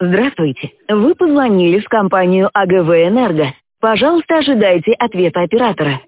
Здравствуйте. Вы позвонили в компанию АГВ «Энерго». Пожалуйста, ожидайте ответа оператора.